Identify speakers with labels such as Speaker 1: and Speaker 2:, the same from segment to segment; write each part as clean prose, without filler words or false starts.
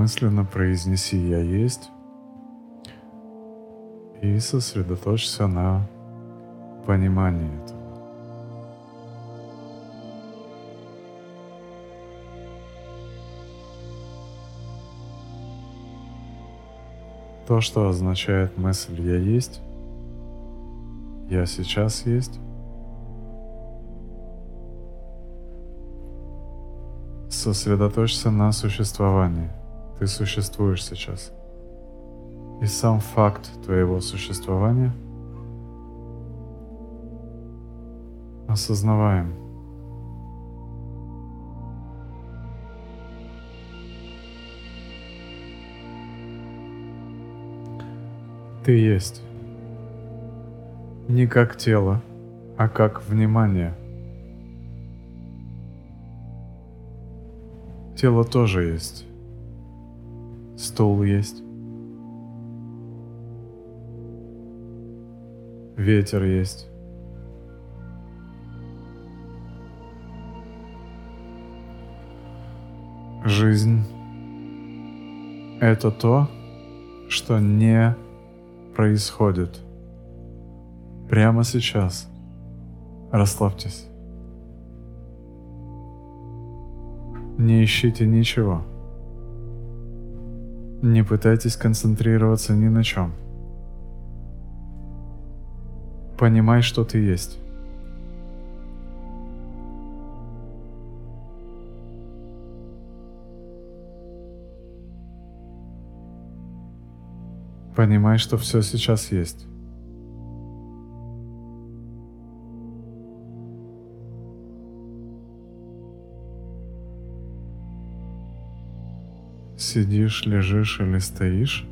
Speaker 1: мысленно произнеси «Я есть» и сосредоточься на понимании этого. То, что означает мысль «Я есть», «Я сейчас есть», сосредоточься на существовании. Ты существуешь сейчас. И сам факт твоего существования осознаваем. Ты есть. Не как тело, а как внимание. Тело тоже есть. Стул есть. Ветер есть. Жизнь — это то, что не происходит прямо сейчас. Расслабьтесь. Не ищите ничего. Не пытайтесь концентрироваться ни на чем. Понимай, что ты есть. Понимай, что все сейчас есть. Сидишь, лежишь или стоишь,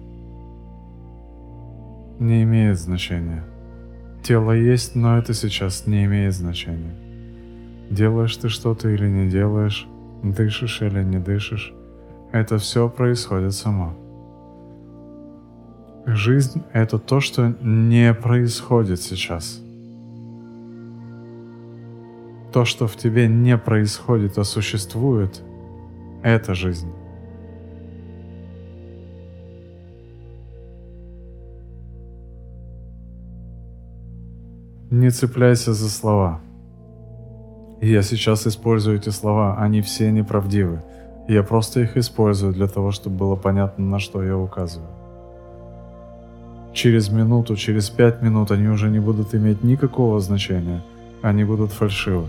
Speaker 1: не имеет значения. Тело есть, но это сейчас не имеет значения. Делаешь ты что-то или не делаешь, дышишь или не дышишь, это все происходит само. Жизнь — это то, что не происходит сейчас. То, что в тебе не происходит, а существует, это жизнь. Не цепляйся за слова. Я сейчас использую эти слова, они все неправдивы. Я просто их использую для того, чтобы было понятно, на что я указываю. Через минуту, через 5 минут они уже не будут иметь никакого значения. Они будут фальшивы.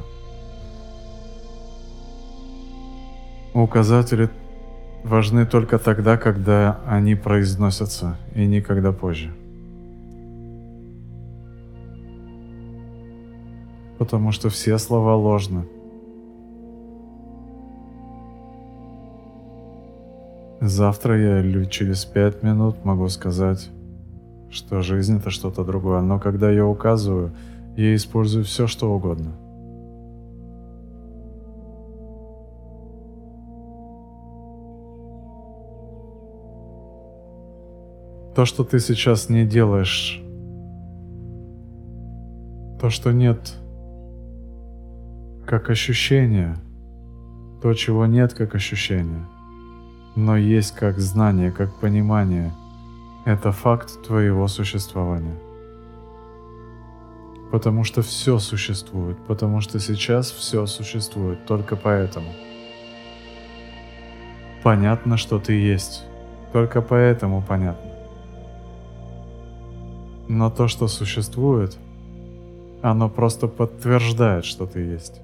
Speaker 1: Указатели важны только тогда, когда они произносятся, и никогда позже. Потому что все слова ложны. Завтра я или через 5 минут могу сказать, что жизнь — это что-то другое. Но когда я указываю, я использую все, что угодно. То, что ты сейчас не делаешь, то, что нет как ощущение, то, чего нет как ощущение, но есть как знание, как понимание, это факт твоего существования. Потому что все существует, потому что сейчас все существует, только поэтому. Понятно, что ты есть, только поэтому понятно. Но то, что существует, оно просто подтверждает, что ты есть.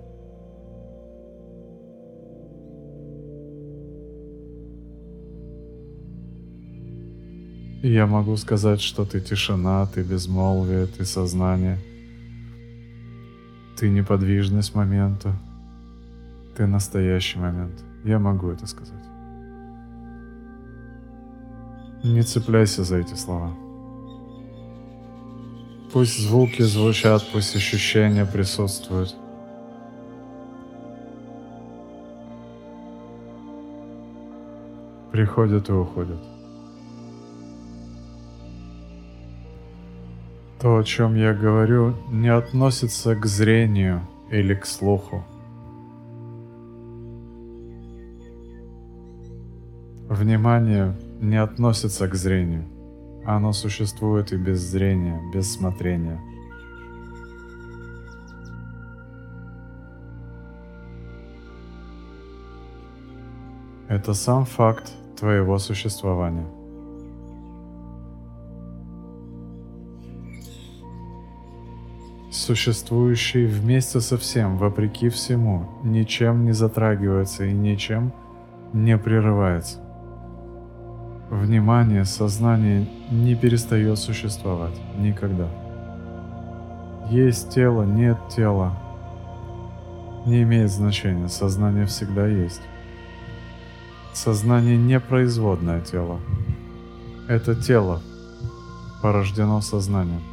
Speaker 1: Я могу сказать, что ты тишина, ты безмолвие, ты сознание, ты неподвижность момента, ты настоящий момент. Я могу это сказать. Не цепляйся за эти слова. Пусть звуки звучат, пусть ощущения присутствуют. Приходят и уходят. То, о чем я говорю, не относится к зрению или к слуху. Внимание не относится к зрению. Оно существует и без зрения, без смотрения. Это сам факт твоего существования. Существующий вместе со всем, вопреки всему, ничем не затрагивается и ничем не прерывается. Внимание, сознание не перестает существовать никогда. Есть тело, нет тела. Не имеет значения, сознание всегда есть. Сознание не производное тело. Это тело порождено сознанием.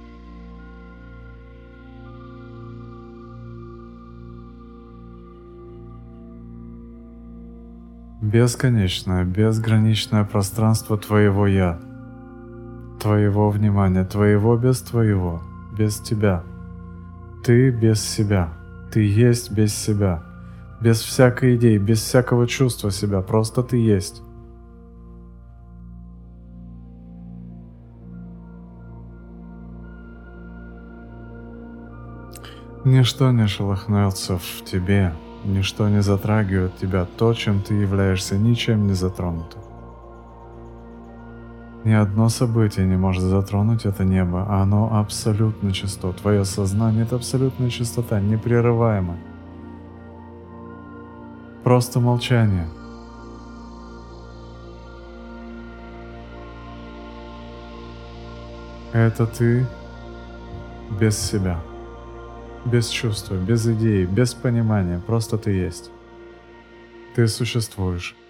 Speaker 1: Бесконечное, безграничное пространство твоего «Я», твоего внимания, твоего без твоего, без тебя. Ты без себя, ты есть без себя, без всякой идеи, без всякого чувства себя, просто ты есть. Ничто не шелохнется в тебе, ничто не затрагивает тебя, то, чем ты являешься, ничем не затронуто. Ни одно событие не может затронуть это небо, а оно абсолютно чисто. Твое сознание — это абсолютная чистота, непрерываемая. Просто молчание. Это ты без себя, без чувства, без идеи, без понимания, просто ты есть. Ты существуешь.